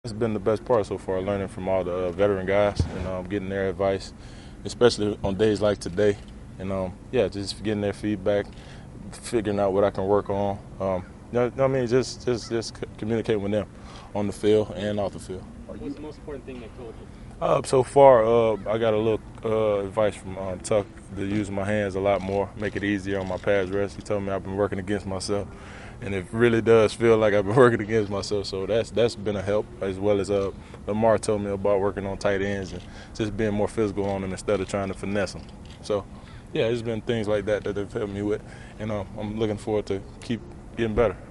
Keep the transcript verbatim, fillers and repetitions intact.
It's been the best part so far, learning from all the uh, veteran guys and um, getting their advice, especially on days like today. And um, yeah, just getting their feedback, figuring out what I can work on. Um, you know, you know what I mean, just just just communicate with them on the field and off the field. What's the most important thing they told you? Uh, so far, uh, I got a little uh, advice from um, Tuck to use my hands a lot more, make it easier on my pass rush. He told me I've been working against myself, and it really does feel like I've been working against myself. So that's that's been a help, as well as uh, Lamar told me about working on tight ends and just being more physical on them instead of trying to finesse them. So, yeah, it's been things like that that they've helped me with, and uh, I'm looking forward to keep getting better.